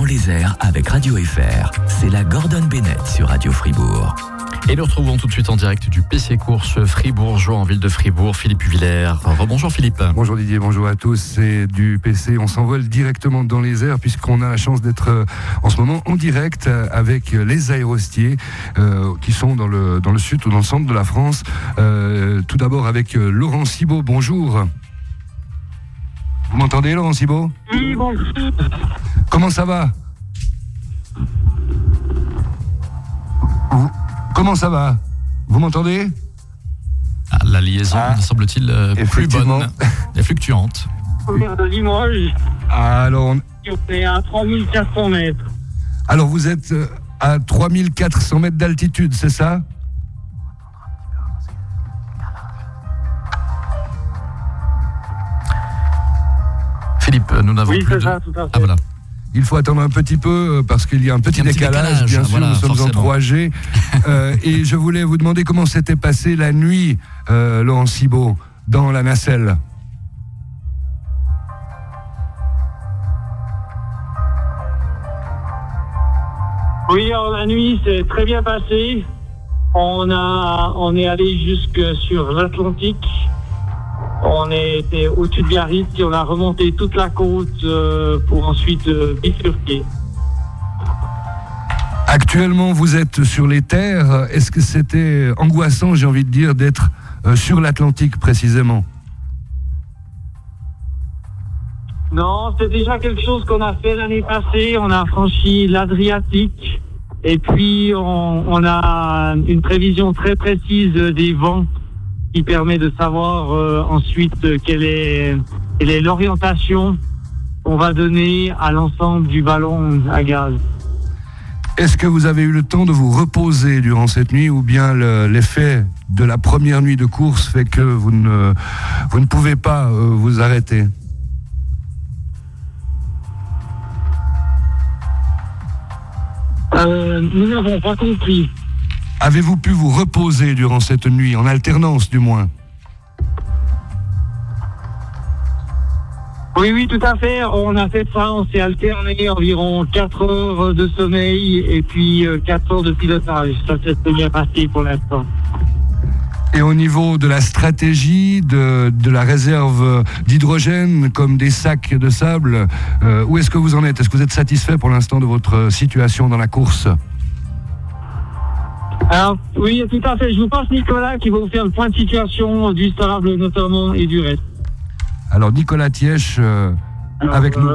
les airs avec Radio FR. C'est la Gordon Bennett sur Radio Fribourg. Et nous retrouvons tout de suite en direct du PC Course Fribourgeois en ville de Fribourg, Philippe Villers. Rebonjour Philippe. Bonjour Didier, bonjour à tous. C'est du PC, on s'envole directement dans les airs puisqu'on a la chance d'être en ce moment en direct avec les aérostiers qui sont dans le sud ou dans le centre de la France. Tout d'abord avec Laurent Cibot, bonjour. Vous m'entendez Laurent Cibot ? Oui, bonjour. Comment ça va ? Comment ça va ? Vous m'entendez ? La liaison, semble-t-il, plus bonne et fluctuante. Limoges. Alors, On est à 3400 mètres. alors vous êtes à 3400 mètres d'altitude, c'est ça ? Philippe, nous n'avons Oui, plus c'est de... ça, tout à fait. Ah voilà. Il faut attendre un petit peu parce qu'il y a un petit décalage, bien sûr, voilà, nous sommes forcément. en 3G. Et je voulais vous demander comment s'était passée la nuit, Laurent Cibot, dans la nacelle. Oui, alors la nuit s'est très bien passée. On est allé jusque sur l'Atlantique. On était au-dessus de Biarritz et on a remonté toute la côte pour ensuite bifurquer. Actuellement, vous êtes sur les terres. Est-ce que c'était angoissant, j'ai envie de dire, d'être sur l'Atlantique précisément ? Non, c'est déjà quelque chose qu'on a fait l'année passée. On a franchi l'Adriatique et puis on a une prévision très précise des vents qui permet de savoir ensuite quelle est l'orientation qu'on va donner à l'ensemble du ballon à gaz. Est-ce que vous avez eu le temps de vous reposer durant cette nuit ou bien l'effet de la première nuit de course fait que vous ne pouvez pas vous arrêter ? Nous n'avons pas compris. Avez-vous pu vous reposer durant cette nuit, en alternance du moins ? Oui, tout à fait. On a fait ça, on s'est alterné environ 4 heures de sommeil et puis 4 heures de pilotage. Ça s'est bien passé pour l'instant. Et au niveau de la stratégie, de la réserve d'hydrogène, comme des sacs de sable, où est-ce que vous en êtes ? Est-ce que vous êtes satisfait pour l'instant de votre situation dans la course ? Alors, oui, tout à fait. Je vous passe Nicolas qui va vous faire le point de situation du stable notamment et du reste. Alors Nicolas Tièche avec nous.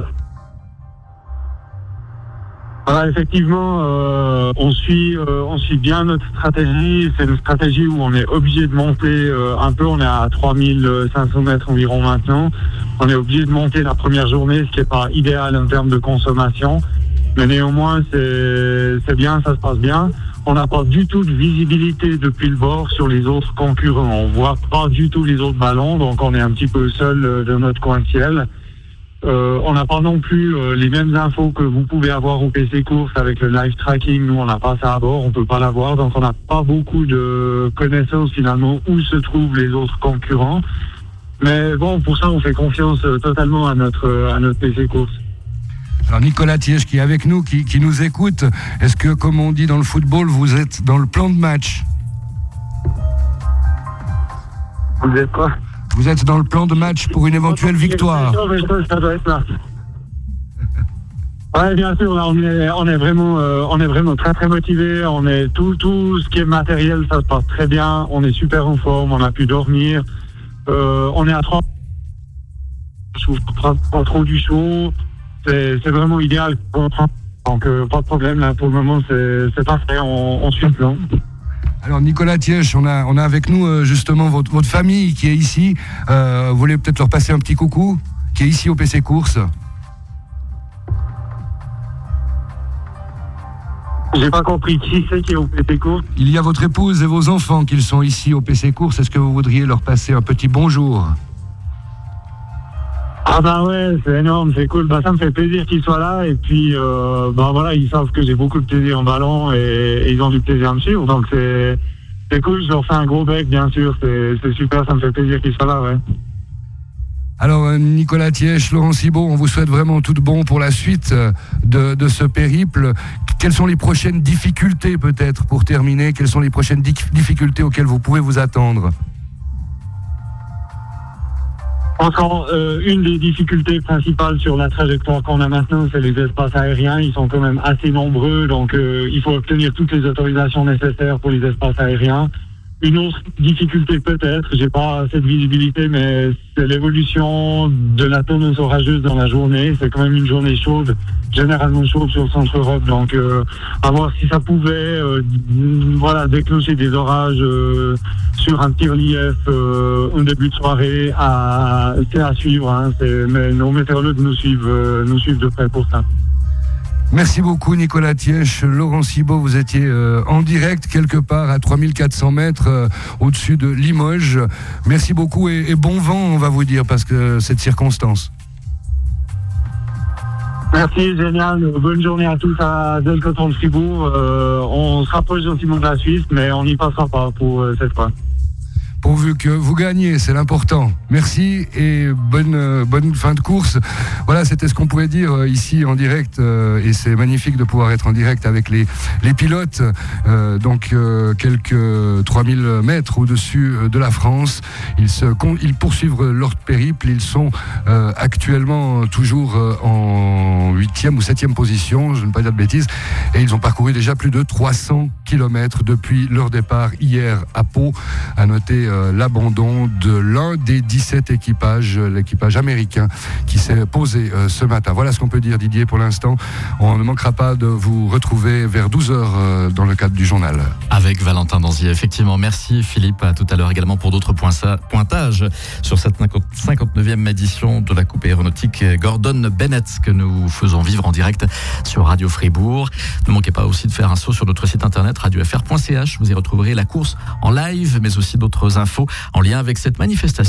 Voilà, effectivement, on suit bien notre stratégie. C'est une stratégie où on est obligé de monter un peu. On est à 3500 mètres environ maintenant. On est obligé de monter la première journée, ce qui n'est pas idéal en termes de consommation. Mais néanmoins, c'est bien, ça se passe bien. On n'a pas du tout de visibilité depuis le bord sur les autres concurrents. On voit pas du tout les autres ballons, donc on est un petit peu seul dans notre coin de ciel. On n'a pas non plus les mêmes infos que vous pouvez avoir au PC Course avec le live tracking. Nous, on n'a pas ça à bord, on peut pas l'avoir, donc on n'a pas beaucoup de connaissances finalement où se trouvent les autres concurrents. Mais bon, pour ça, on fait confiance totalement à notre PC Course. Alors Nicolas Tièche qui est avec nous, qui nous écoute, est-ce que, comme on dit dans le football, vous êtes dans le plan de match ? Vous êtes quoi ? Vous êtes dans le plan de match pour une éventuelle victoire ? Ça doit être là. Ouais, bien sûr, là, on est vraiment très très motivés. On est tout ce qui est matériel, ça se passe très bien. On est super en forme, on a pu dormir. On est à 3. Je trouve pas trop du chaud. C'est vraiment idéal. Donc pas de problème là. Pour le moment, c'est parfait. On suit le plan. Alors Nicolas Tièche, on a avec nous justement votre famille qui est ici. Vous voulez peut-être leur passer un petit coucou, qui est ici au PC Course. J'ai pas compris qui c'est qui est au PC Course. Il y a votre épouse et vos enfants qui sont ici au PC Course. Est-ce que vous voudriez leur passer un petit bonjour ? Ah bah ouais, c'est énorme, c'est cool. Bah ça me fait plaisir qu'ils soient là et puis bah voilà, ils savent que j'ai beaucoup de plaisir en ballon et ils ont du plaisir à me suivre. Donc c'est cool, je leur fais un gros bec bien sûr, c'est super, ça me fait plaisir qu'ils soient là, ouais. Alors Nicolas Thièche, Laurent Cibaud, on vous souhaite vraiment tout de bon pour la suite de ce périple. Quelles sont les prochaines difficultés peut-être pour terminer? Quelles sont les prochaines difficultés auxquelles vous pouvez vous attendre? Encore une des difficultés principales sur la trajectoire qu'on a maintenant, c'est les espaces aériens. Ils sont quand même assez nombreux, donc il faut obtenir toutes les autorisations nécessaires pour les espaces aériens. Une autre difficulté peut-être, j'ai pas cette visibilité, mais c'est l'évolution de la tonneuse orageuse dans la journée. C'est quand même une journée chaude, généralement chaude sur le centre-Europe. Donc à voir si ça pouvait déclencher des orages sur un petit relief en début de soirée. C'est à suivre, hein, mais nos météorologues nous suivent de près pour ça. Merci beaucoup Nicolas Thièche. Laurent Cibaud, vous étiez en direct quelque part à 3400 mètres au-dessus de Limoges. Merci beaucoup et bon vent, on va vous dire, parce que cette circonstance. Merci, génial. Bonne journée à tous à Delcoton de Fribourg. On se rapproche gentiment de la Suisse, mais on n'y passera pas pour cette fois. Pourvu que vous gagnez, c'est l'important. Merci et bonne fin de course. Voilà, c'était ce qu'on pouvait dire ici en direct et c'est magnifique de pouvoir être en direct avec les pilotes. Donc quelques 3000 mètres au-dessus de la France. Ils poursuivent leur périple. Ils sont actuellement toujours en 8e ou 7e position, je ne vais pas dire de bêtises. Et ils ont parcouru déjà plus de 300 km depuis leur départ hier à Pau. À noter l'abandon de l'un des 17 équipages, l'équipage américain qui s'est posé ce matin. Voilà ce qu'on peut dire, Didier, pour l'instant. On ne manquera pas de vous retrouver vers 12h dans le cadre du journal. Avec Valentin Danzier, effectivement. Merci Philippe, à tout à l'heure également pour d'autres pointages sur cette 59e édition de la Coupe aéronautique Gordon Bennett que nous faisons vivre en direct sur Radio Fribourg. Ne manquez pas aussi de faire un saut sur notre site internet radiofr.ch. Vous y retrouverez la course en live, mais aussi d'autres infos en lien avec cette manifestation.